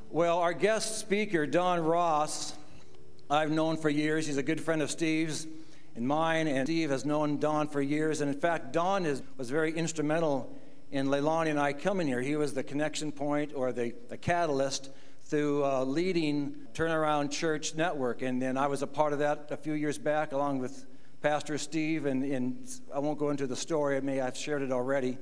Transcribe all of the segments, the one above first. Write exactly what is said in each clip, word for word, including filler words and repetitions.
Well, our guest speaker, Don Ross, I've known for years. He's a good friend of Steve's and mine, and Steve has known Don for years. And in fact, Don is, was very instrumental in Leilani and I coming here. He was the connection point or the, the catalyst through uh, leading Turnaround Church Network. And then I was a part of that a few years back along with Pastor Steve. And, and I won't go into the story. I may I've shared it already.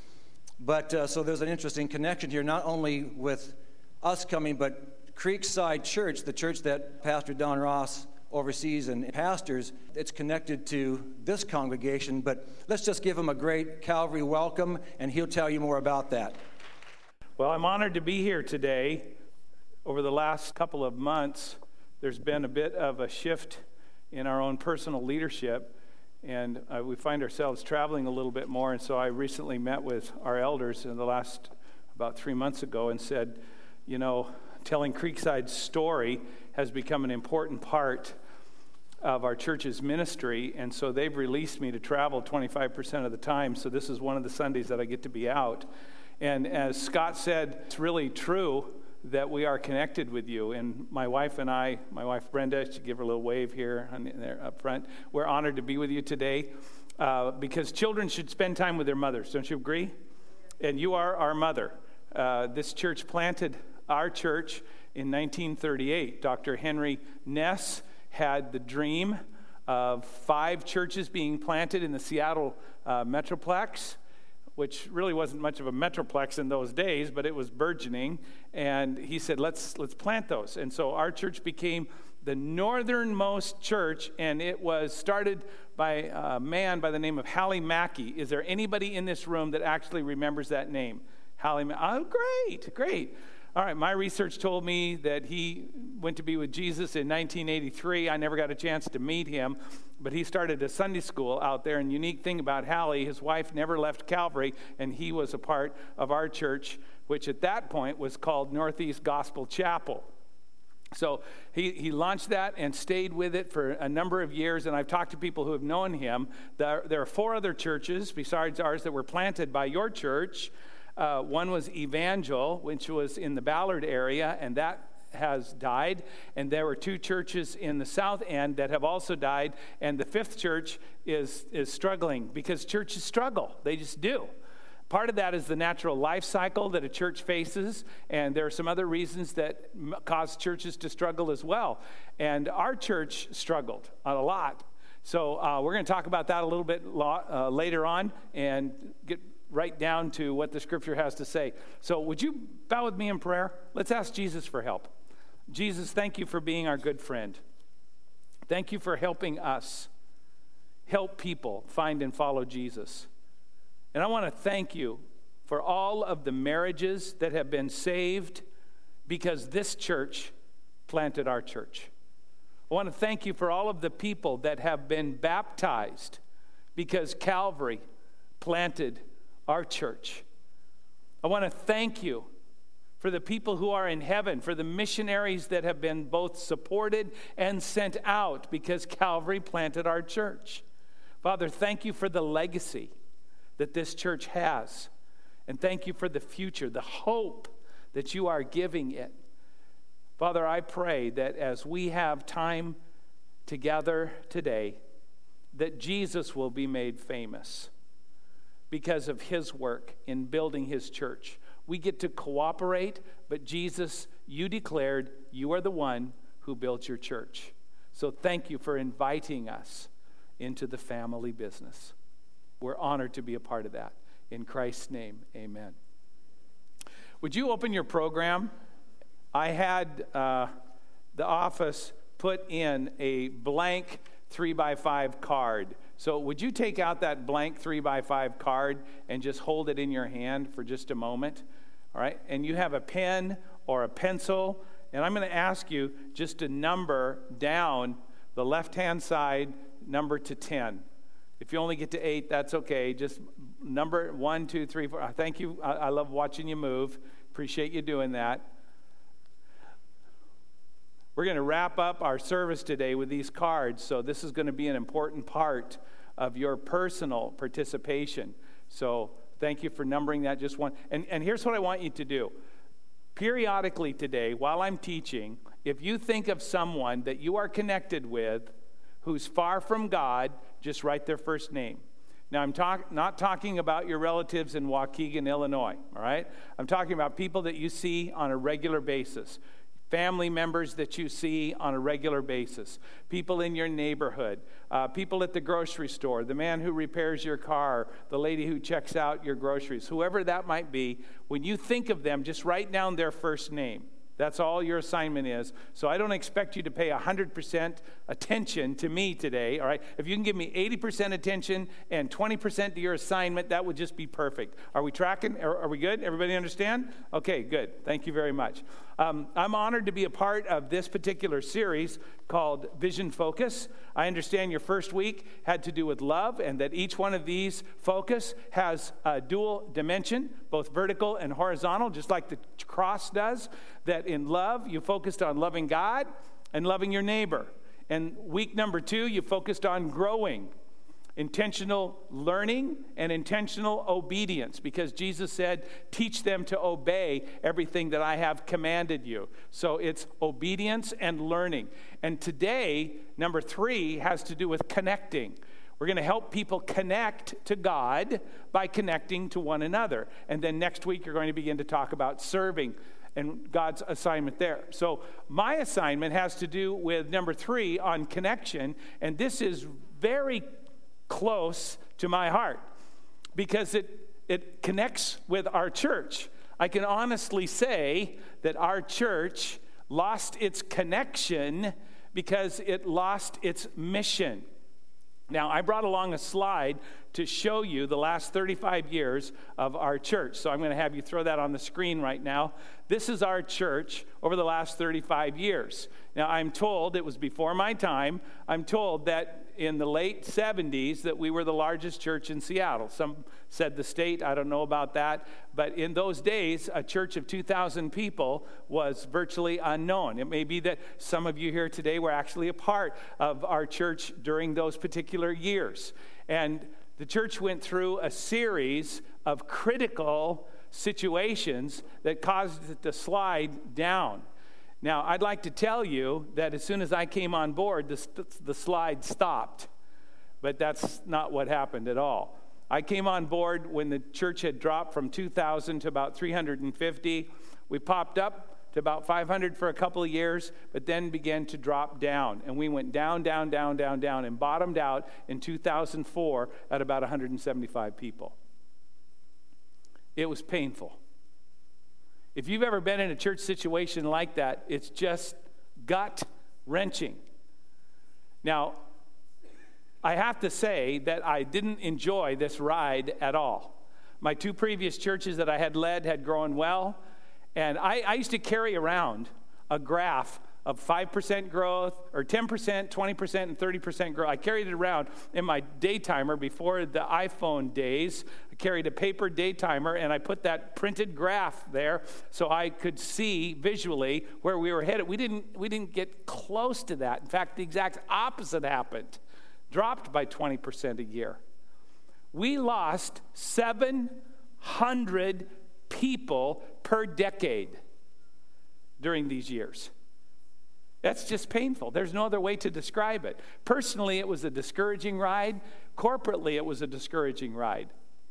But uh, so there's an interesting connection here, not only with us coming, but Creekside Church, the church that Pastor Don Ross oversees and pastors, it's connected to this congregation. But let's just give him a great Calvary welcome, and he'll tell you more about that. Well, I'm honored to be here today. Over the last couple of months, there's been a bit of a shift in our own personal leadership, and uh, we find ourselves traveling a little bit more. And so I recently met with our elders in the last, about three months ago, and said, you know, telling Creekside's story has become an important part of our church's ministry, and so they've released me to travel twenty-five percent of the time, so this is one of the Sundays that I get to be out. And as Scott said, it's really true that we are connected with you, and my wife and I, my wife Brenda, should give her a little wave here there up front, we're honored to be with you today, uh, because children should spend time with their mothers, don't you agree? And you are our mother. Uh, this church planted our church in nineteen thirty-eight. Doctor Henry Ness had the dream of five churches being planted in the Seattle uh, Metroplex, which really wasn't much of a metroplex in those days, but it was burgeoning. And he said, let's let's plant those. And so our church became the northernmost church, and it was started by a man by the name of Hallie Mackey. Is there anybody in this room that actually remembers that name? Hallie Mackey. Oh, great, great. All right, my research told me that he went to be with Jesus in nineteen eighty-three. I never got a chance to meet him, but he started a Sunday school out there. And unique thing about Hallie, his wife never left Calvary, and he was a part of our church, which at that point was called Northeast Gospel Chapel. So he, he launched that and stayed with it for a number of years, and I've talked to people who have known him. There, there are four other churches besides ours that were planted by your church. Uh, one was Evangel, which was in the Ballard area, and that has died. And there were two churches in the south end that have also died. And the fifth church is, is struggling because churches struggle. They just do. Part of that is the natural life cycle that a church faces, and there are some other reasons that cause churches to struggle as well. And our church struggled a lot. So uh, we're going to talk about that a little bit lo- uh, later on and get right down to what the scripture has to say. So would you bow with me in prayer? Let's ask Jesus for help. Jesus, thank you for being our good friend. Thank you for helping us help people find and follow Jesus. And I want to thank you for all of the marriages that have been saved because this church planted our church. I want to thank you for all of the people that have been baptized because Calvary planted our church. I want to thank you for the people who are in heaven, for the missionaries that have been both supported and sent out because Calvary planted our church. Father, thank you for the legacy that this church has. And thank you for the future, the hope that you are giving it. Father, I pray that as we have time together today, that Jesus will be made famous because of his work in building his church. We get to cooperate, but Jesus, you declared you are the one who built your church. So thank you for inviting us into the family business. We're honored to be a part of that. In Christ's name, amen. Would you open your program? I had uh, the office put in a blank three by five card. So would you take out that blank three by five card and just hold it in your hand for just a moment? All right? And you have a pen or a pencil, and I'm going to ask you just to number down the left-hand side number to ten. If you only get to eight, that's okay. Just number one, two, three, four. Thank you. I, I love watching you move. Appreciate you doing that. We're going to wrap up our service today with these cards, so this is going to be an important part of your personal participation. So thank you for numbering that just one. And, and here's what I want you to do. periodically today, while I'm teaching, if you think of someone that you are connected with who's far from God, just write their first name. Now, I'm talk, not talking about your relatives in Waukegan, Illinois, all right? I'm talking about people that you see on a regular basis, family members that you see on a regular basis, people in your neighborhood, uh, people at the grocery store, the man who repairs your car, the lady who checks out your groceries, whoever that might be. When you think of them, just write down their first name. That's all your assignment is. So I don't expect you to pay one hundred percent attention to me today, all right? If you can give me eighty percent attention and twenty percent to your assignment, that would just be perfect. Are we tracking? Are, are we good? Everybody understand? Okay, good. Thank you very much. Um, I'm honored to be a part of this particular series called Vision Focus. I understand your first week had to do with love, and that each one of these focus has a dual dimension, both vertical and horizontal, just like the cross does. That in love, you focused on loving God and loving your neighbor. And week number two, you focused on growing, intentional learning, and intentional obedience, because Jesus said, teach them to obey everything that I have commanded you. So it's obedience and learning. And today, number three, has to do with connecting. We're going to help people connect to God by connecting to one another. And then next week, you're going to begin to talk about serving and God's assignment there. So my assignment has to do with number three on connection, and this is very close to my heart because it, it connects with our church. I can honestly say that our church lost its connection because it lost its mission. Now, I brought along a slide to show you the last thirty-five years of our church. So I'm going to have you throw that on the screen right now. This is our church over the last thirty-five years. Now, I'm told, it was before my time, I'm told that in the late seventies that we were the largest church in Seattle. Some said the state, I don't know about that. But in those days, a church of two thousand people was virtually unknown. It may be that some of you here today were actually a part of our church during those particular years. And the church went through a series of critical situations that caused it to slide down. Now, I'd like to tell you that as soon as I came on board, the, the slide stopped. But that's not what happened at all. I came on board when the church had dropped from two thousand to about three hundred fifty. We popped up to about five hundred for a couple of years, but then began to drop down. And we went down, down, down, down, down, and bottomed out in two thousand four at about one hundred seventy-five people. It was painful. If you've ever been in a church situation like that, it's just gut-wrenching. Now, I have to say that I didn't enjoy this ride at all. My two previous churches that I had led had grown well, and I, I used to carry around a graph of five percent growth, or ten percent, twenty percent, and thirty percent growth. I carried it around in my daytimer before the iPhone days. I carried a paper daytimer, and I put that printed graph there so I could see visually where we were headed. We didn't, we didn't get close to that. In fact, the exact opposite happened. Dropped by twenty percent a year. We lost seven hundred people per decade during these years. That's just painful. There's no other way to describe it. Personally, it was a discouraging ride. Corporately, it was a discouraging ride.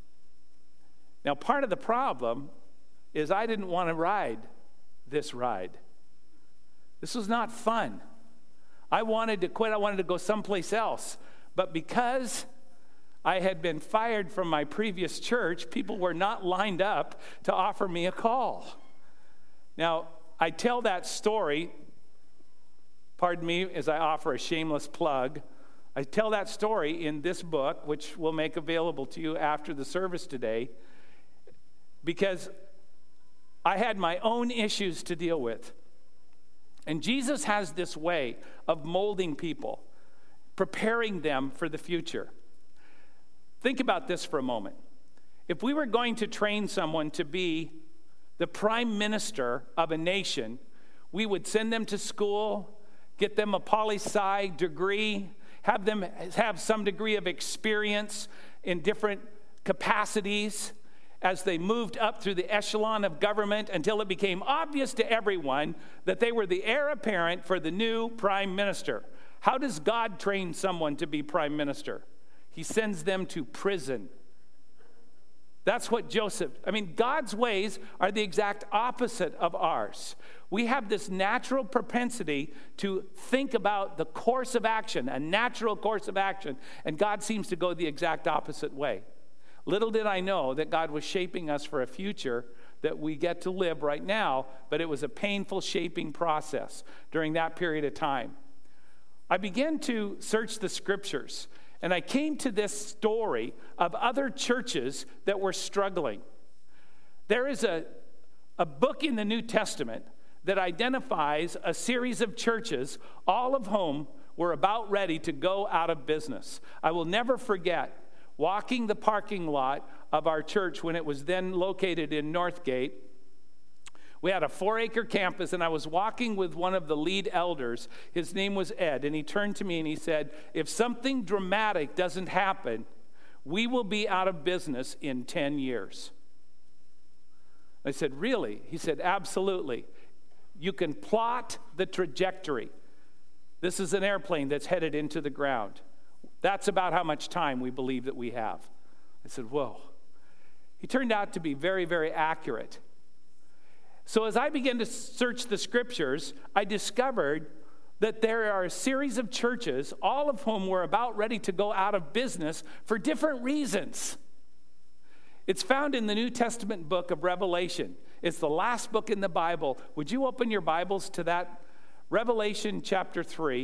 Now, part of the problem is I didn't want to ride this ride. This was not fun. I wanted to quit. I wanted to go someplace else. But because I had been fired from my previous church, people were not lined up to offer me a call. Now, I tell that story, pardon me as I offer a shameless plug, I tell that story in this book, which we'll make available to you after the service today, because I had my own issues to deal with. And Jesus has this way of molding people, preparing them for the future. Think about this for a moment. If we were going to train someone to be the prime minister of a nation, we would send them to school, get them a poli-sci degree, have them have some degree of experience in different capacities, as they moved up through the echelon of government until it became obvious to everyone that they were the heir apparent for the new prime minister. How does God train someone to be prime minister? He sends them to prison. That's what Joseph, I mean, God's ways are the exact opposite of ours. We have this natural propensity to think about the course of action, a natural course of action, and God seems to go the exact opposite way. Little did I know that God was shaping us for a future that we get to live right now, but it was a painful shaping process during that period of time. I began to search the scriptures, and I came to this story of other churches that were struggling. There is a, a book in the New Testament that identifies a series of churches, all of whom were about ready to go out of business. I will never forget walking the parking lot of our church when it was then located in Northgate. We had a four-acre campus, and I was walking with one of the lead elders. His name was Ed, and he turned to me and he said, if something dramatic doesn't happen, we will be out of business in ten years. I said, really? He said, absolutely. You can plot the trajectory. This is an airplane that's headed into the ground. That's about how much time we believe that we have. I said, whoa. He turned out to be very, very accurate. So as I began to search the scriptures, I discovered that there are a series of churches, all of whom were about ready to go out of business for different reasons. It's found in the New Testament book of Revelation. It's the last book in the Bible. Would you open your Bibles to that? Revelation chapter three.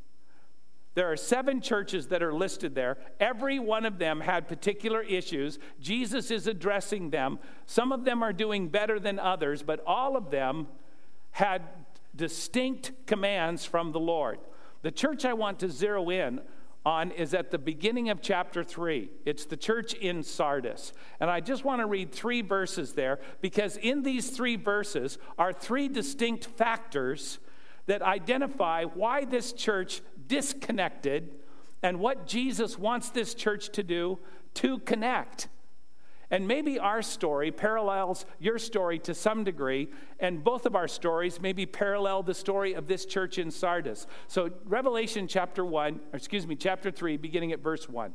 There are seven churches that are listed there. Every one of them had particular issues. Jesus is addressing them. Some of them are doing better than others, but all of them had distinct commands from the Lord. The church I want to zero in on is at the beginning of chapter three. It's the church in Sardis. And I just want to read three verses there, because in these three verses are three distinct factors that identify why this church disconnected and what Jesus wants this church to do to connect. And maybe our story parallels your story to some degree, and both of our stories maybe parallel the story of this church in Sardis. So Revelation chapter one, or excuse me, chapter three, beginning at verse one.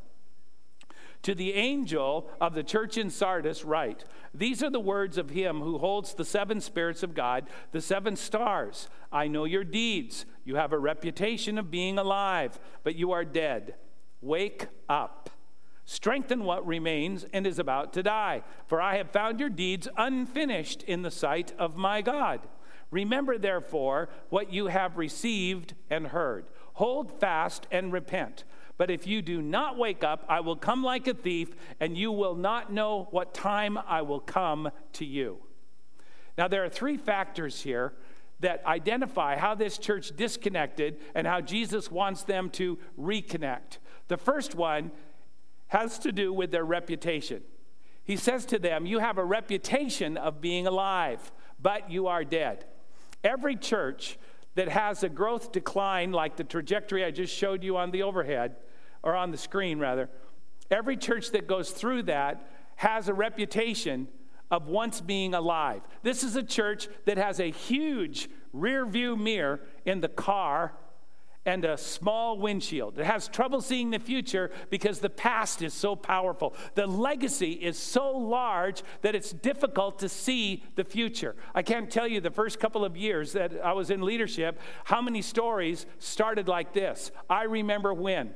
To the angel of the church in Sardis write, these are the words of him who holds the seven spirits of God, the seven stars. I know your deeds. You have a reputation of being alive, but you are dead. Wake up. Strengthen what remains and is about to die. For I have found your deeds unfinished in the sight of my God. Remember, therefore, what you have received and heard. Hold fast and repent. But if you do not wake up, I will come like a thief, and you will not know what time I will come to you. Now, there are three factors here that identify how this church disconnected and how Jesus wants them to reconnect. The first one has to do with their reputation. He says to them, you have a reputation of being alive, but you are dead. Every church that has a growth decline like the trajectory I just showed you on the overhead, or on the screen rather, every church that goes through that has a reputation of once being alive. This is a church that has a huge rear view mirror in the car and a small windshield. It has trouble seeing the future because the past is so powerful. The legacy is so large that it's difficult to see the future. I can't tell you the first couple of years that I was in leadership how many stories started like this. I remember when.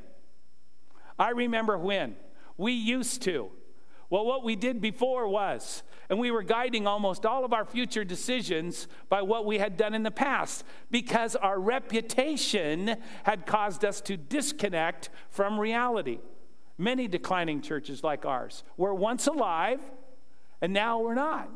I remember when. We used to. Well, what we did before was, and we were guiding almost all of our future decisions by what we had done in the past, because our reputation had caused us to disconnect from reality. Many declining churches like ours were once alive, and now we're not.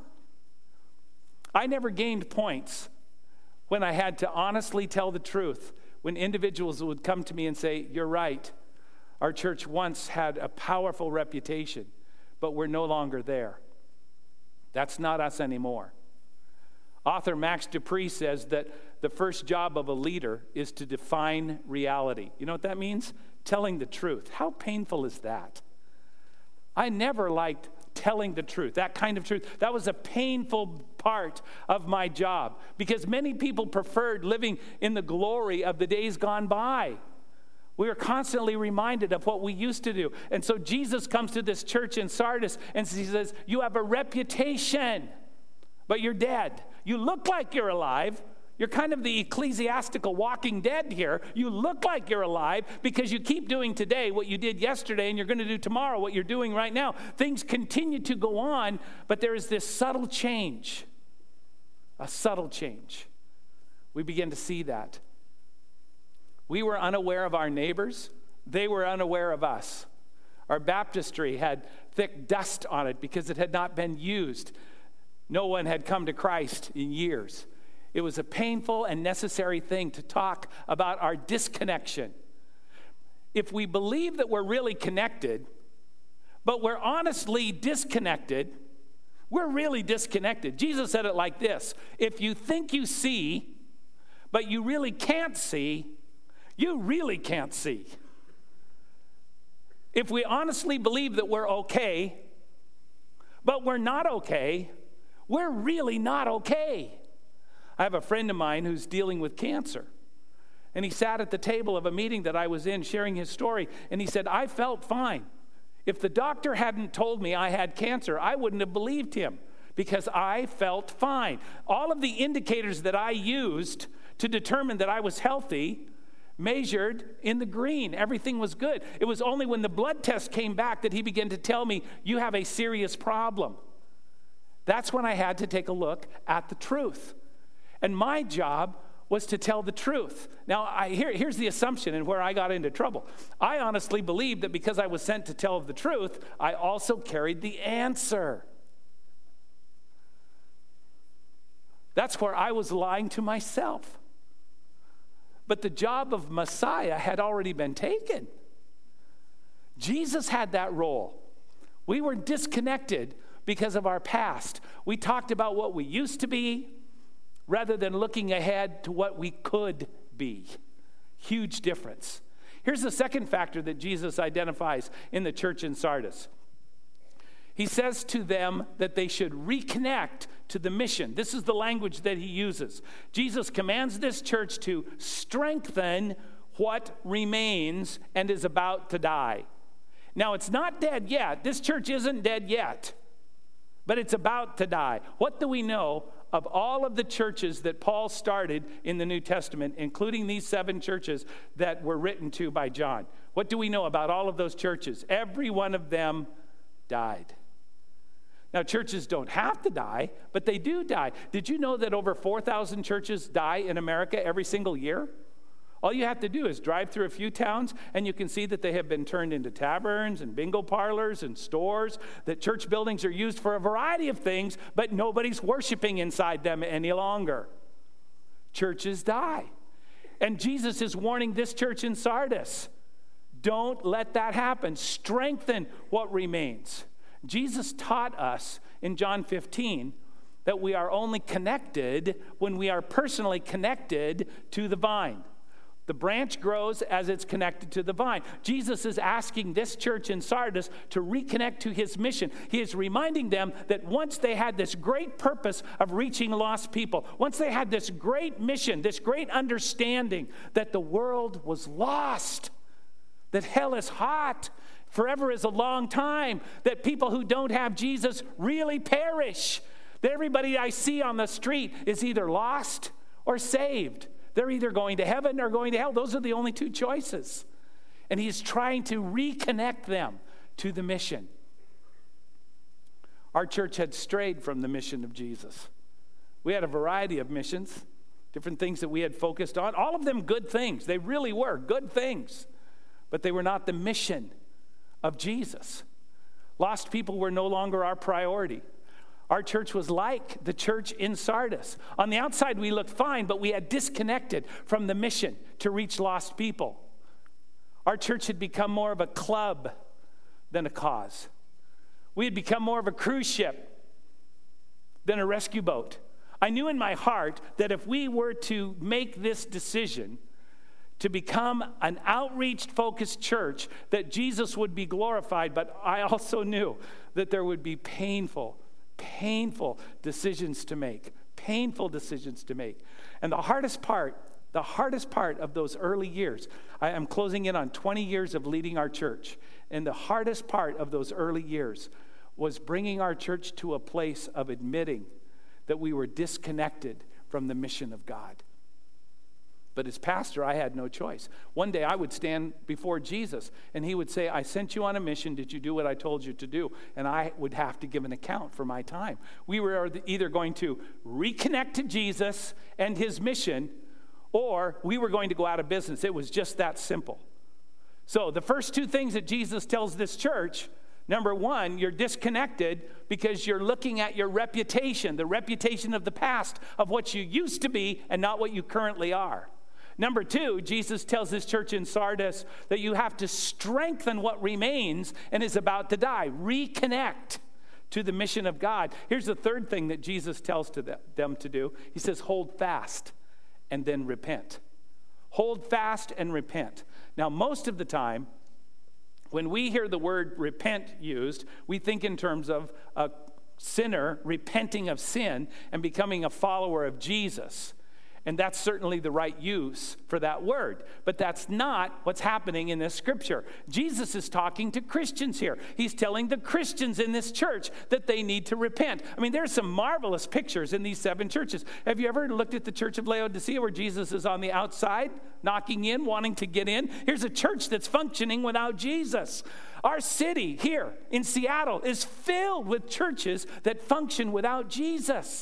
I never gained points when I had to honestly tell the truth, when individuals would come to me and say, you're right, our church once had a powerful reputation, but we're no longer there. That's not us anymore. Author Max Dupree says that the first job of a leader is to define reality. You know what that means? Telling the truth. How painful is that? I never liked telling the truth, that kind of truth. That was a painful part of my job because many people preferred living in the glory of the days gone by. We were constantly reminded of what we used to do. And so Jesus comes to this church in Sardis and he says, you have a reputation, but you're dead. You look like you're alive. You're kind of the ecclesiastical walking dead here. You look like you're alive because you keep doing today what you did yesterday, and you're going to do tomorrow what you're doing right now. Things continue to go on, but there is this subtle change, a subtle change. We begin to see that. We were unaware of our neighbors. They were unaware of us. Our baptistry had thick dust on it because it had not been used. No one had come to Christ in years. It was a painful and necessary thing to talk about our disconnection. If we believe that we're really connected, but we're honestly disconnected, we're really disconnected. Jesus said it like this: if you think you see, but you really can't see, you really can't see. If we honestly believe that we're okay, but we're not okay, we're really not okay. I have a friend of mine who's dealing with cancer. And he sat at the table of a meeting that I was in sharing his story. And he said, I felt fine. If the doctor hadn't told me I had cancer, I wouldn't have believed him because I felt fine. All of the indicators that I used to determine that I was healthy measured in the green. Everything was good. It was only when the blood test came back that he began to tell me, you have a serious problem. That's when I had to take a look at the truth. And my job was to tell the truth. Now, I, here, here's the assumption and where I got into trouble. I honestly believed that because I was sent to tell the truth, I also carried the answer. That's where I was lying to myself. But the job of Messiah had already been taken. Jesus had that role. We were disconnected because of our past. We talked about what we used to be, rather than looking ahead to what we could be. Huge difference. Here's the second factor that Jesus identifies in the church in Sardis. He says to them that they should reconnect to the mission. This is the language that he uses. Jesus commands this church to strengthen what remains and is about to die. Now, it's not dead yet. This church isn't dead yet, but it's about to die. What do we know of all of the churches that Paul started in the New Testament, including these seven churches that were written to by John? What do we know about all of those churches? Every one of them died. Now, churches don't have to die, but they do die. Did you know that over four thousand churches die in America every single year? All you have to do is drive through a few towns, and you can see that they have been turned into taverns and bingo parlors and stores, that church buildings are used for a variety of things, but nobody's worshiping inside them any longer. Churches die. And Jesus is warning this church in Sardis, don't let that happen. Strengthen what remains. Jesus taught us in John fifteen that we are only connected when we are personally connected to the vine. The branch grows as it's connected to the vine. Jesus is asking this church in Sardis to reconnect to his mission. He is reminding them that once they had this great purpose of reaching lost people, once they had this great mission, this great understanding that the world was lost, that hell is hot, forever is a long time, that people who don't have Jesus really perish, that everybody I see on the street is either lost or saved. They're either going to heaven or going to hell. Those are the only two choices. And he's trying to reconnect them to the mission. Our church had strayed from the mission of Jesus. We had a variety of missions, different things that we had focused on, all of them good things. They really were good things, but they were not the mission of Jesus. Lost people were no longer our priority. Our church was like the church in Sardis. On the outside, we looked fine, but we had disconnected from the mission to reach lost people. Our church had become more of a club than a cause. We had become more of a cruise ship than a rescue boat. I knew in my heart that if we were to make this decision to become an outreach-focused church, that Jesus would be glorified, but I also knew that there would be painful, painful decisions to make, painful decisions to make. And the hardest part, the hardest part of those early years, I am closing in on twenty years of leading our church, and the hardest part of those early years was bringing our church to a place of admitting that we were disconnected from the mission of God. But as pastor, I had no choice. One day I would stand before Jesus and he would say, I sent you on a mission. Did you do what I told you to do? And I would have to give an account for my time. We were either going to reconnect to Jesus and his mission, or we were going to go out of business. It was just that simple. So the first two things that Jesus tells this church, number one, you're disconnected because you're looking at your reputation, the reputation of the past, of what you used to be and not what you currently are. Number two, Jesus tells this church in Sardis that you have to strengthen what remains and is about to die. Reconnect to the mission of God. Here's the third thing that Jesus tells to them to do. He says, hold fast and then repent. Hold fast and repent. Now, most of the time, when we hear the word repent used, we think in terms of a sinner repenting of sin and becoming a follower of Jesus. And that's certainly the right use for that word. But that's not what's happening in this scripture. Jesus is talking to Christians here. He's telling the Christians in this church that they need to repent. I mean, there's some marvelous pictures in these seven churches. Have you ever looked at the church of Laodicea where Jesus is on the outside, knocking in, wanting to get in? Here's a church that's functioning without Jesus. Our city here in Seattle is filled with churches that function without Jesus.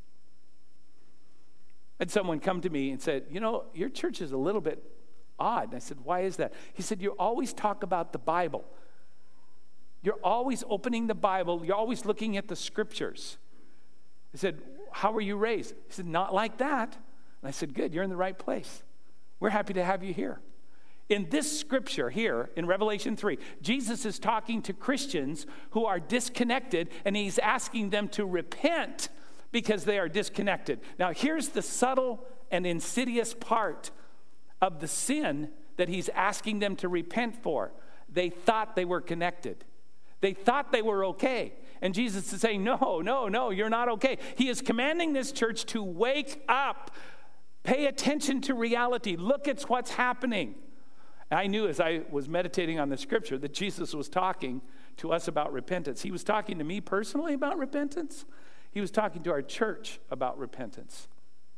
And someone come to me and said, you know, your church is a little bit odd. And I said, why is that? He said, you always talk about the Bible. You're always opening the Bible. You're always looking at the scriptures. I said, how were you raised? He said, not like that. And I said, good, you're in the right place. We're happy to have you here. In this scripture here, in Revelation three, Jesus is talking to Christians who are disconnected, and he's asking them to repent because they are disconnected. Now, here's the subtle and insidious part of the sin that he's asking them to repent for. They thought they were connected. They thought they were okay. And Jesus is saying, no, no, no, you're not okay. He is commanding this church to wake up. Pay attention to reality. Look at what's happening. I knew as I was meditating on the scripture that Jesus was talking to us about repentance. He was talking to me personally about repentance. He was talking to our church about repentance.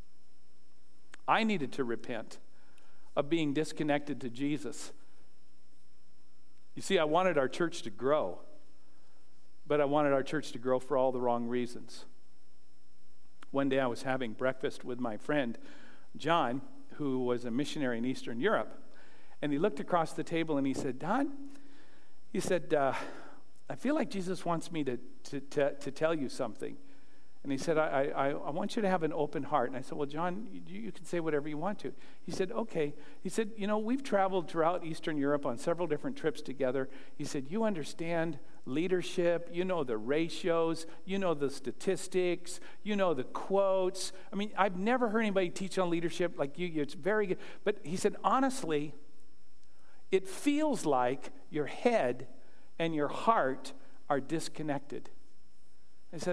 I needed to repent of being disconnected to Jesus. You see, I wanted our church to grow, but I wanted our church to grow for all the wrong reasons. One day I was having breakfast with my friend, John, who was a missionary in Eastern Europe, and he looked across the table and he said, Don, he said, uh, I feel like Jesus wants me to, to, to, to tell you something. And he said, I, I, I want you to have an open heart. And I said, well, John, you, you can say whatever you want to. He said, okay. He said, you know, we've traveled throughout Eastern Europe on several different trips together. He said, you understand leadership. You know the ratios. You know the statistics. You know the quotes. I mean, I've never heard anybody teach on leadership like you. It's very good. But he said, honestly, it feels like your head and your heart are disconnected. I said,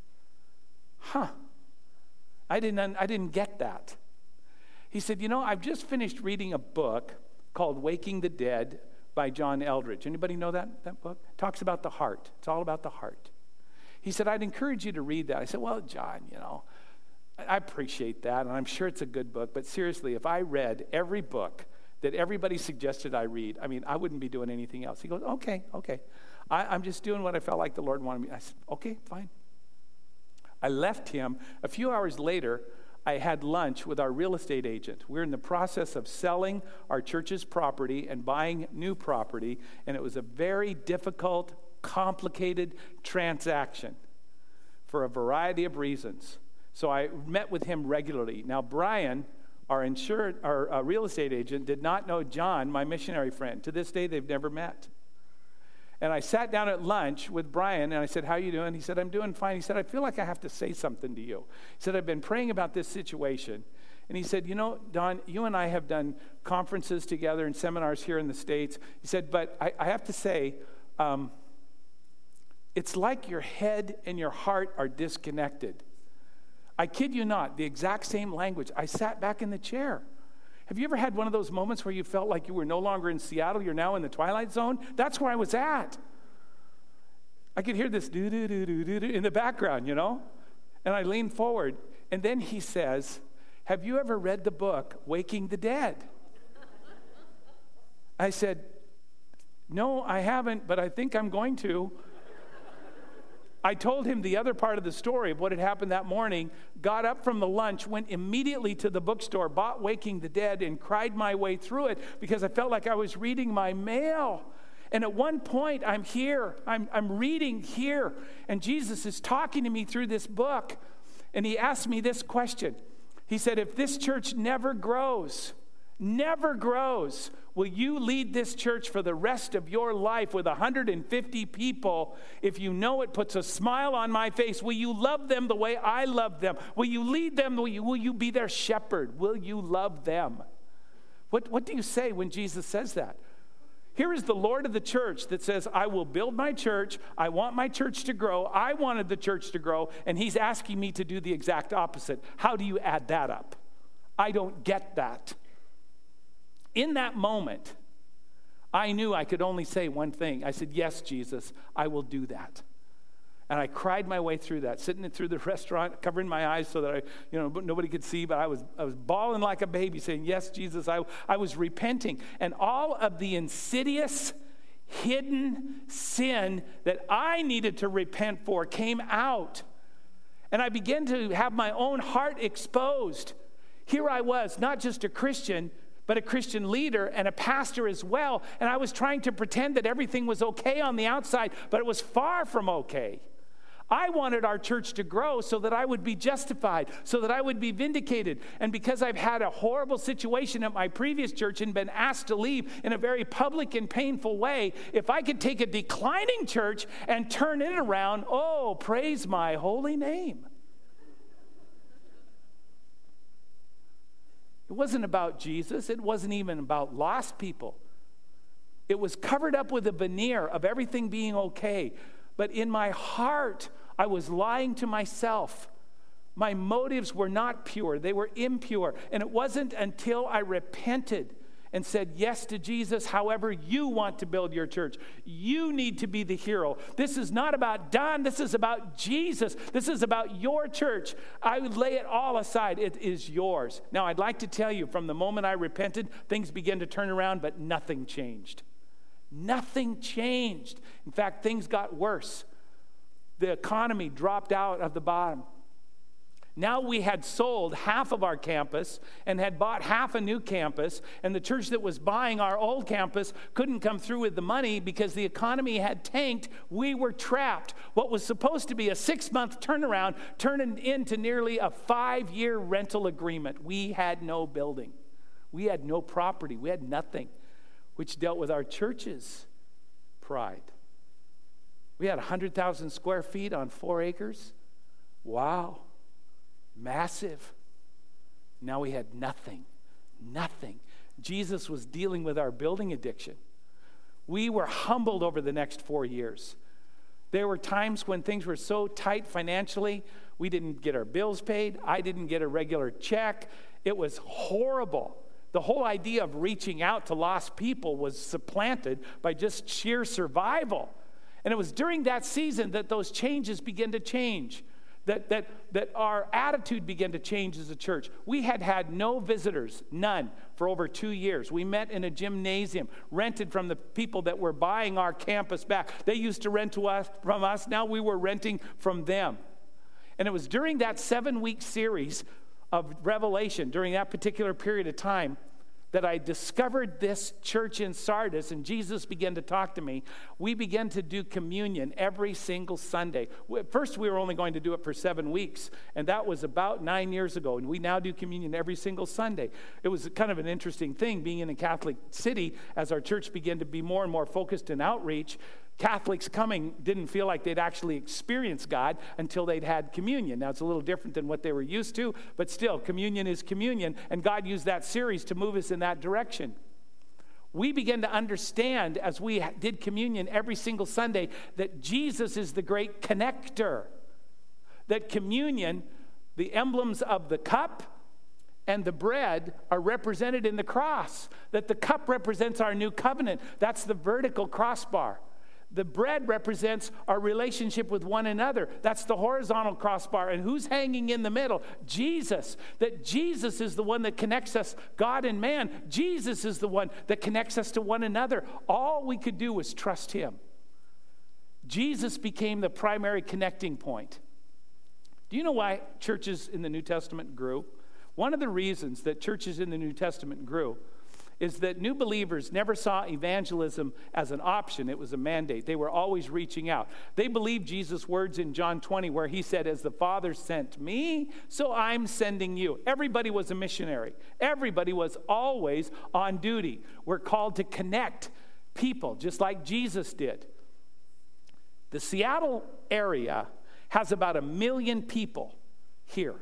huh, I didn't, I didn't get that. He said, you know, I've just finished reading a book called Waking the Dead by John Eldredge. Anybody know that, that book? It talks about the heart. It's all about the heart. He said, I'd encourage you to read that. I said, well, John, you know, I appreciate that, and I'm sure it's a good book, but seriously, if I read every book that everybody suggested I read, I mean, I wouldn't be doing anything else. He goes, okay, okay. I, I'm just doing what I felt like the Lord wanted me. I said, okay, fine. I left him. A few hours later, I had lunch with our real estate agent. We're in the process of selling our church's property and buying new property, and it was a very difficult, complicated transaction for a variety of reasons. So I met with him regularly. Now, Brian, our insurance, our uh, real estate agent, did not know John, my missionary friend. To this day, they've never met. And I sat down at lunch with Brian, and I said, how are you doing? He said, I'm doing fine. He said, I feel like I have to say something to you. He said, I've been praying about this situation. And he said, you know, Don, you and I have done conferences together and seminars here in the States. He said, but I, I have to say, um, It's like your head and your heart are disconnected. I kid you not, the exact same language. I sat back in the chair. Have you ever had one of those moments where you felt like you were no longer in Seattle, you're now in the Twilight Zone? That's where I was at. I could hear this do-do-do-do-do in the background, you know? And I leaned forward, and then he says, have you ever read the book, Waking the Dead? I said, no, I haven't, but I think I'm going to. I told him the other part of the story of what had happened that morning, got up from the lunch, went immediately to the bookstore, bought Waking the Dead, and cried my way through it because I felt like I was reading my mail. And at one point, I'm here, I'm, I'm reading here, and Jesus is talking to me through this book. And he asked me this question. He said, if this church never grows, never grows, will you lead this church for the rest of your life with one hundred fifty people? If you know it puts a smile on my face, will you love them the way I love them? Will you lead them? Will you, will you be their shepherd? Will you love them? What, what do you say when Jesus says that? Here is the Lord of the church that says, I will build my church. I want my church to grow. I wanted the church to grow, and he's asking me to do the exact opposite. How do you add that up? I don't get that. In that moment, I knew I could only say one thing. I said, yes, Jesus, I will do that. And I cried my way through that, sitting through the restaurant, covering my eyes so that I, you know, nobody could see, but I was I was bawling like a baby, saying, yes, Jesus, I, I was repenting. And all of the insidious, hidden sin that I needed to repent for came out. And I began to have my own heart exposed. Here I was, not just a Christian, but a Christian leader and a pastor as well. And I was trying to pretend that everything was okay on the outside, but it was far from okay. I wanted our church to grow so that I would be justified, so that I would be vindicated. And because I've had a horrible situation at my previous church and been asked to leave in a very public and painful way, if I could take a declining church and turn it around, oh, praise my holy name. It wasn't about Jesus. It wasn't even about lost people. It was covered up with a veneer of everything being okay. But in my heart, I was lying to myself. My motives were not pure. They were impure. And it wasn't until I repented and said yes to Jesus, however you want to build your church. You need to be the hero. This is not about Don. This is about Jesus. This is about your church. I would lay it all aside. It is yours. Now, I'd like to tell you, from the moment I repented, things began to turn around, but nothing changed. Nothing changed. In fact, things got worse. The economy dropped out of the bottom. Now we had sold half of our campus and had bought half a new campus, and the church that was buying our old campus couldn't come through with the money because the economy had tanked. We were trapped. What was supposed to be a six-month turnaround turned into nearly a five-year rental agreement. We had no building. We had no property. We had nothing, which dealt with our church's pride. We had one hundred thousand square feet on four acres. Wow. Massive. Now we had nothing. Nothing. Jesus was dealing with our building addiction. We were humbled over the next four years. There were times when things were so tight financially, we didn't get our bills paid. I didn't get a regular check. It was horrible. The whole idea of reaching out to lost people was supplanted by just sheer survival. And it was during that season that those changes began to change. That, that, that our attitude began to change as a church. We had had no visitors, none, for over two years. We met in a gymnasium, rented from the people that were buying our campus back. They used to rent to us, from us. Now we were renting from them. And it was during that seven-week series of Revelation, during that particular period of time, that I discovered this church in Sardis, and Jesus began to talk to me. We began to do communion every single Sunday. At first, we were only going to do it for seven weeks, and that was about nine years ago, and we now do communion every single Sunday. It was kind of an interesting thing, being in a Catholic city, as our church began to be more and more focused in outreach. Catholics coming didn't feel like they'd actually experienced God until they'd had communion. Now, it's a little different than what they were used to, but still, communion is communion, and God used that series to move us in that direction. we began to understand as we did communion every single Sunday that Jesus is the great connector. That communion, the emblems of the cup and the bread are represented in the cross. That the cup represents our new covenant. That's the vertical crossbar. The bread represents our relationship with one another. That's the horizontal crossbar. And who's hanging in the middle? Jesus. That Jesus is the one that connects us, God and man. Jesus is the one that connects us to one another. All we could do was trust him. Jesus became the primary connecting point. Do you know why churches in the New Testament grew? One of the reasons that churches in the New Testament grew is that new believers never saw evangelism as an option. It was a mandate. They were always reaching out. They believed Jesus' words in John twenty where he said, as the Father sent me, so I'm sending you. Everybody was a missionary. Everybody was always on duty. We're called to connect people just like Jesus did. The Seattle area has about a million people here,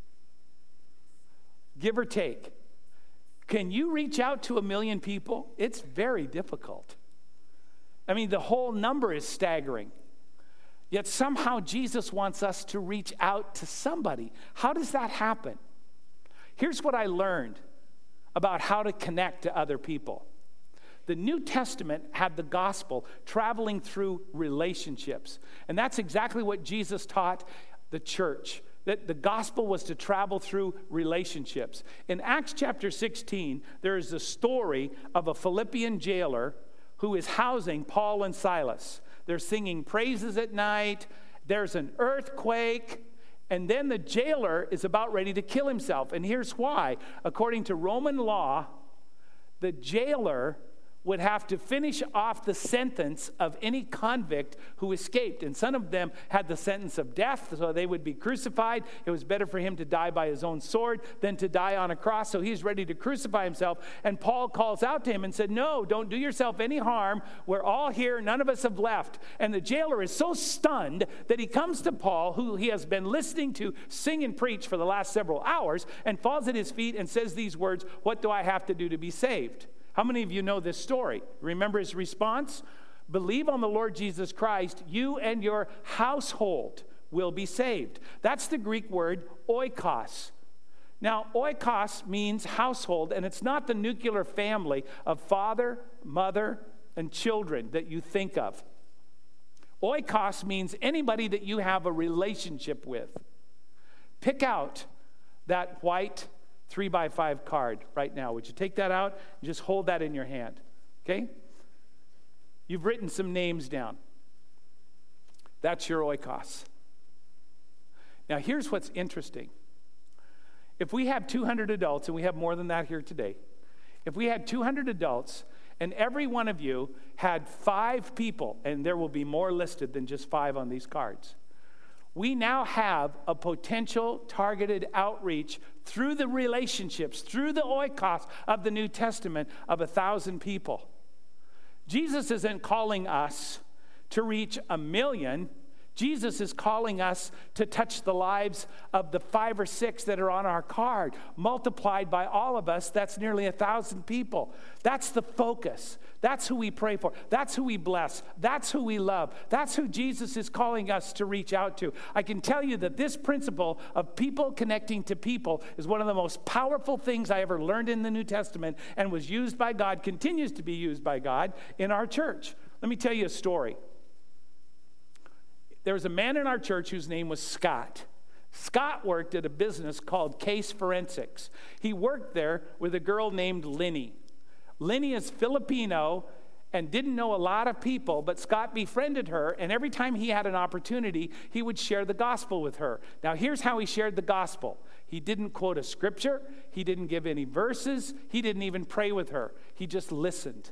give or take. Can you reach out to a million people? It's very difficult. I mean, the whole number is staggering. Yet somehow Jesus wants us to reach out to somebody. How does that happen? Here's what I learned about how to connect to other people. The New Testament had the gospel traveling through relationships. And that's exactly what Jesus taught the church. That the gospel was to travel through relationships. In Acts chapter sixteen, there is a story of a Philippian jailer who is housing Paul and Silas. They're singing praises at night. There's an earthquake. And then the jailer is about ready to kill himself. And here's why. According to Roman law, the jailer would have to finish off the sentence of any convict who escaped. And some of them had the sentence of death, so they would be crucified. It was better for him to die by his own sword than to die on a cross, so he's ready to crucify himself. And Paul calls out to him and said, no, don't do yourself any harm. We're all here. None of us have left. And the jailer is so stunned that he comes to Paul, who he has been listening to sing and preach for the last several hours, and falls at his feet and says these words, what do I have to do to be saved? How many of you know this story? Remember his response? Believe on the Lord Jesus Christ, you and your household will be saved. That's the Greek word oikos. Now, oikos means household, and it's not the nuclear family of father, mother, and children that you think of. Oikos means anybody that you have a relationship with. Pick out that white three by five card right now. Would you take that out and just hold that in your hand? Okay? You've written some names down. That's your oikos. Now, here's what's interesting. If we have two hundred adults, and we have more than that here today, if we had two hundred adults, and every one of you had five people, and there will be more listed than just five on these cards, we now have a potential targeted outreach through the relationships, through the oikos of the New Testament of a thousand people. Jesus isn't calling us to reach a million. Jesus is calling us to touch the lives of the five or six that are on our card. Multiplied by all of us, that's nearly a thousand people. That's the focus. That's who we pray for. That's who we bless. That's who we love. That's who Jesus is calling us to reach out to. I can tell you that this principle of people connecting to people is one of the most powerful things I ever learned in the New Testament and was used by God, continues to be used by God in our church. Let me tell you a story. There was a man in our church whose name was Scott. Scott worked at a business called Case Forensics. He worked there with a girl named Lenny. Lenny is Filipino and didn't know a lot of people, but Scott befriended her, and every time he had an opportunity, he would share the gospel with her. Now, here's how he shared the gospel. He didn't quote a scripture. He didn't give any verses. He didn't even pray with her. He just listened.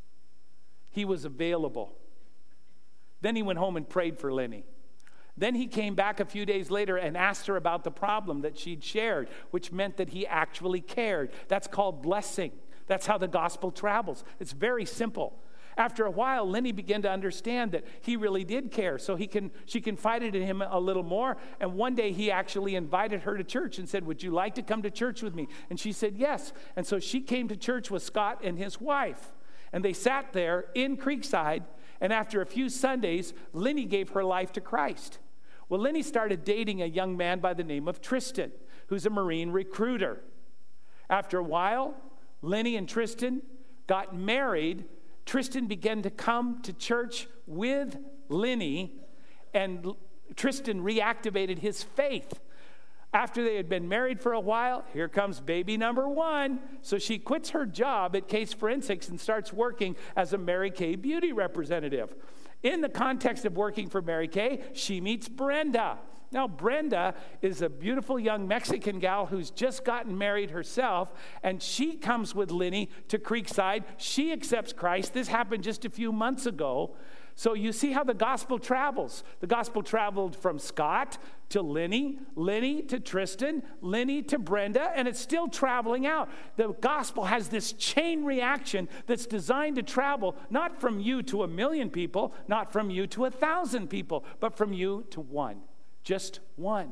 He was available. Then he went home and prayed for Lenny. Then he came back a few days later and asked her about the problem that she'd shared, which meant that he actually cared. That's called blessing. That's how the gospel travels. It's very simple. After a while, Lenny began to understand that he really did care, so he can, she confided in him a little more, and one day he actually invited her to church and said, would you like to come to church with me? And she said yes, and so she came to church with Scott and his wife. And they sat there in Creekside, and after a few Sundays, Lenny gave her life to Christ. Well, Lenny started dating a young man by the name of Tristan, who's a Marine recruiter. After a while, Lenny and Tristan got married. Tristan began to come to church with Lenny, and Tristan reactivated his faith. After they had been married for a while, here comes baby number one. So she quits her job at Case Forensics and starts working as a Mary Kay beauty representative. In the context of working for Mary Kay, she meets Brenda. Now, Brenda is a beautiful young Mexican gal who's just gotten married herself, and she comes with Lenny to Creekside. She accepts Christ. This happened just a few months ago. So you see how the gospel travels. The gospel traveled from Scott to Lenny, Lenny to Tristan, Lenny to Brenda, and it's still traveling out. The gospel has this chain reaction that's designed to travel not from you to a million people, not from you to a thousand people, but from you to one. Just one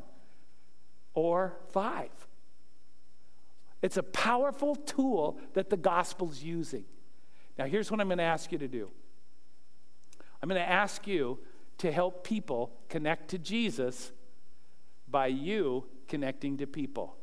or five. It's a powerful tool that the gospel's using. Now, here's what I'm going to ask you to do. I'm going to ask you to help people connect to Jesus by you connecting to people.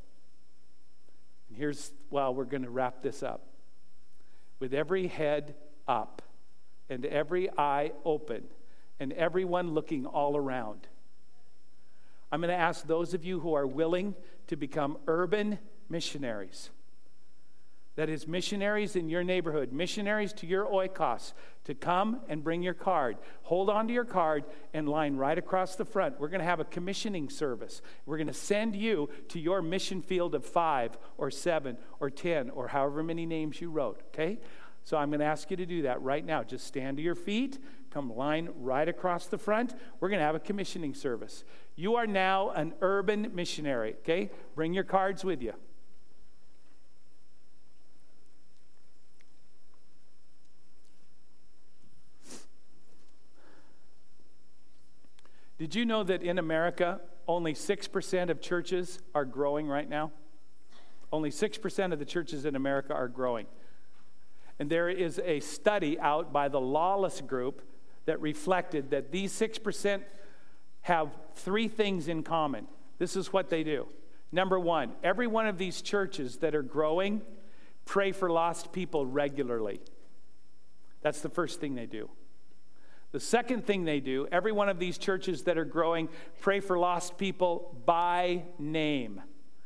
And here's, well, we're going to wrap this up. With every head up and every eye open and everyone looking all around, I'm going to ask those of you who are willing to become urban missionaries. That is, missionaries in your neighborhood, missionaries to your oikos, to come and bring your card. Hold on to your card and line right across the front. We're going to have a commissioning service. We're going to send you to your mission field of five or seven or ten or however many names you wrote, okay? So I'm going to ask you to do that right now. Just stand to your feet, come line right across the front. We're going to have a commissioning service. You are now an urban missionary, okay? Bring your cards with you. Did you know that in America, only six percent of churches are growing right now? Only six percent of the churches in America are growing. And there is a study out by the Lawless Group that reflected that these six percent have three things in common. This is what they do. Number one, every one of these churches that are growing pray for lost people regularly. That's the first thing they do. The second thing they do, every one of these churches that are growing pray for lost people by name.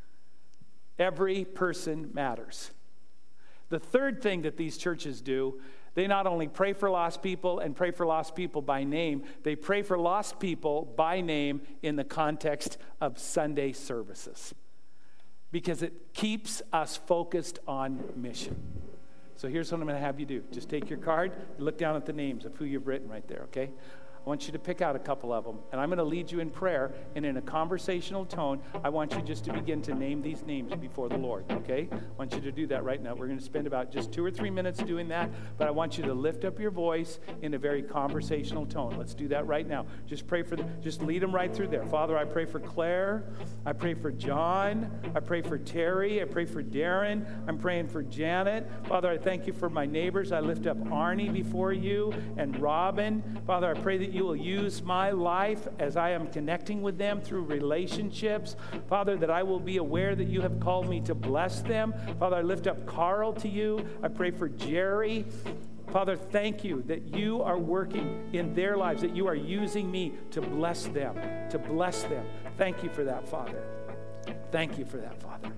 Every person matters. The third thing that these churches do, they not only pray for lost people and pray for lost people by name, they pray for lost people by name in the context of Sunday services, because it keeps us focused on mission. So here's what I'm going to have you do. Just take your card, look down at the names of who you've written right there, okay? I want you to pick out a couple of them, and I'm going to lead you in prayer, and in a conversational tone, I want you just to begin to name these names before the Lord, okay? I want you to do that right now. We're going to spend about just two or three minutes doing that, but I want you to lift up your voice in a very conversational tone. Let's do that right now. Just pray for, the, just lead them right through there. Father, I pray for Claire. I pray for John. I pray for Terry. I pray for Darren. I'm praying for Janet. Father, I thank you for my neighbors. I lift up Arnie before you and Robin. Father, I pray that you you will use my life as I am connecting with them through relationships. Father, that I will be aware that you have called me to bless them. Father, I lift up Carl to you. I pray for Jerry. Father, thank you that you are working in their lives, that you are using me to bless them, to bless them. Thank you for that, Father. Thank you for that, Father.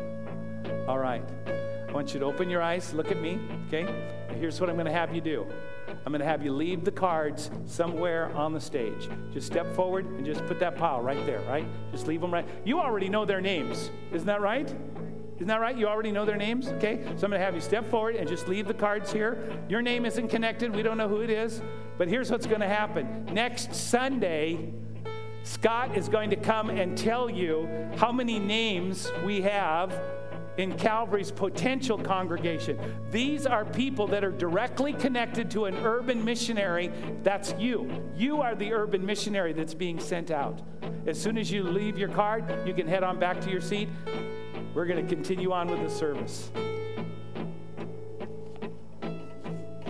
All right. I want you to open your eyes, look at me, okay? And here's what I'm going to have you do. I'm going to have you leave the cards somewhere on the stage. Just step forward and just put that pile right there, right? Just leave them right. You already know their names. Isn't that right? Isn't that right? You already know their names? Okay? So I'm going to have you step forward and just leave the cards here. Your name isn't connected. We don't know who it is. But here's what's going to happen. Next Sunday, Scott is going to come and tell you how many names we have in Calvary's potential congregation. These are people that are directly connected to an urban missionary. That's you. You are the urban missionary that's being sent out. As soon as you leave your card, you can head on back to your seat. We're going to continue on with the service.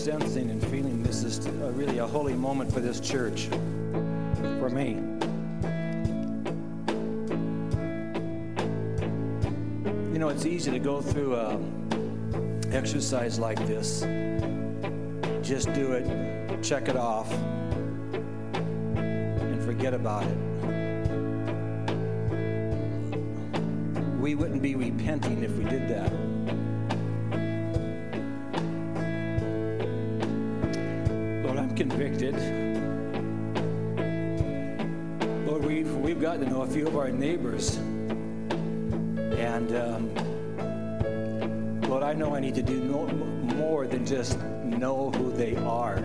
sensing and feeling this is a, really a holy moment for this church, for me. You know, it's easy to go through a exercise like this. Just do it, check it off, and forget about it. We wouldn't be repenting if we did that. Lord, I'm convicted. Lord, we've, we've gotten to know a few of our neighbors. And, um, Lord, I know I need to do no, more than just know who they are.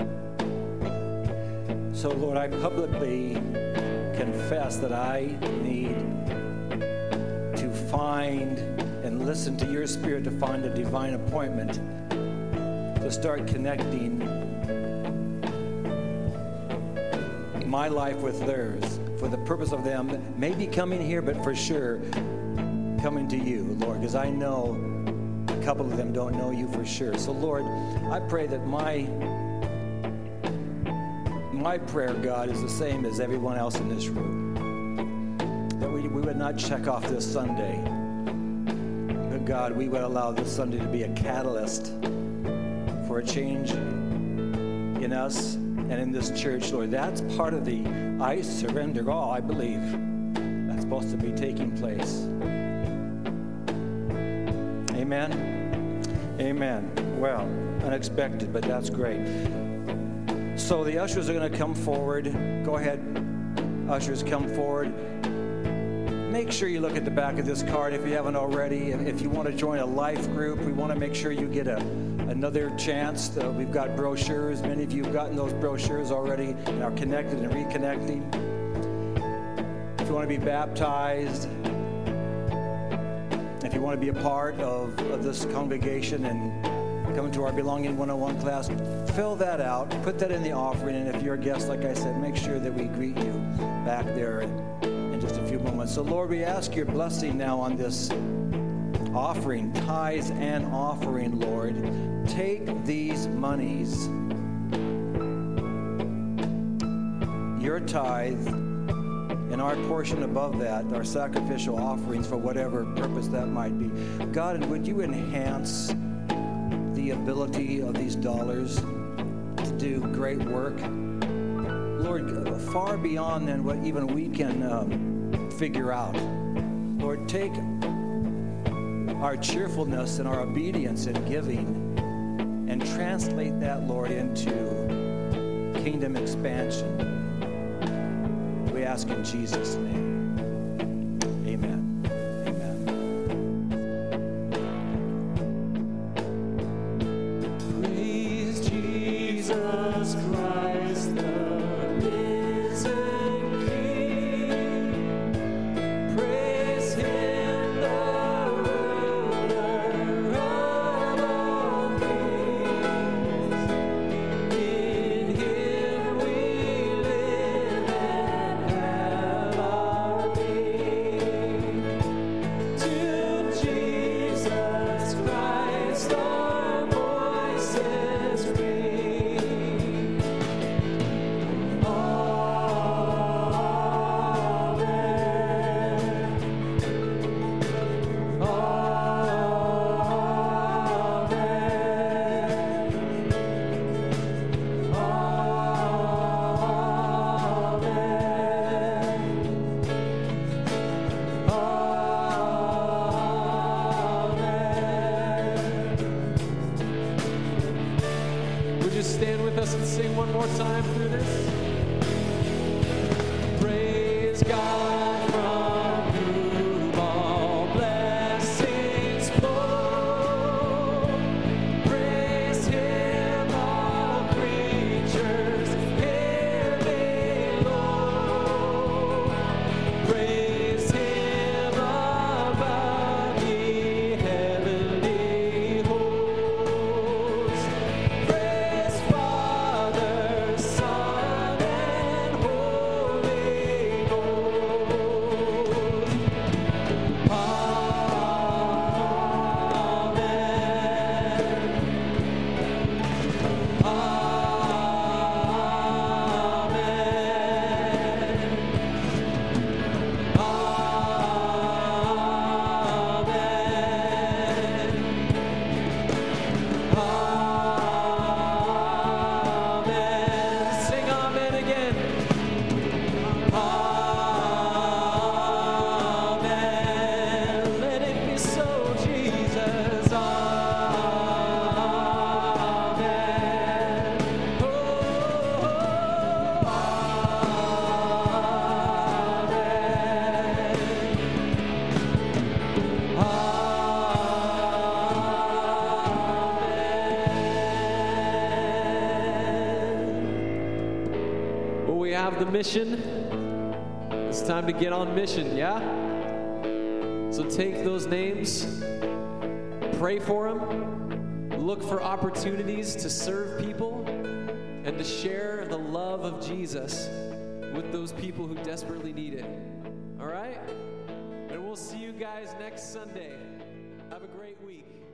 So, Lord, I publicly confess that I need to find and listen to your Spirit to find a divine appointment to start connecting my life with theirs for the purpose of them maybe coming here, but for sure coming to you, Lord, because I know a couple of them don't know you for sure. So, Lord, I pray that my my prayer, God, is the same as everyone else in this room. That we, we would not check off this Sunday, but God, we would allow this Sunday to be a catalyst for a change in us and in this church, Lord. That's part of the I surrender all, I believe, that's supposed to be taking place. Amen? Amen. Well, unexpected, but that's great. So the ushers are going to come forward. Go ahead, ushers, come forward. Make sure you look at the back of this card if you haven't already. If you want to join a life group, we want to make sure you get a another chance. Uh, we've got brochures. Many of you have gotten those brochures already and are connected and reconnecting. If you want to be baptized, if you want to be a part of, of this congregation and come to our Belonging one oh one class, fill that out, put that in the offering, and if you're a guest, like I said, make sure that we greet you back there in just a few moments. So, Lord, we ask your blessing now on this offering, tithes and offering, Lord. Take these monies, your tithe, and our portion above that, our sacrificial offerings for whatever purpose that might be. God, and would you enhance the ability of these dollars to do great work? Lord, far beyond than what even we can um, figure out. Lord, take our cheerfulness and our obedience in giving and translate that, Lord, into kingdom expansion. We ask in Jesus' name. Amen. Amen. Praise Jesus Christ, the risen King. Praise him, the ruler of all things. In him we live and have our being. To Jesus Christ our voices ring. Amen. Would you stand with us and sing one more time through this? Praise God from whom all blessings flow. Praise him, all creatures here below. Praise him above the heavenly host. Praise Father, Son, and Holy Ghost. we have the mission. It's time to get on mission, yeah? So take those names, pray for them, look for opportunities to serve people and to share the love of Jesus with those people who desperately need it. All right? And we'll see you guys next Sunday. Have a great week.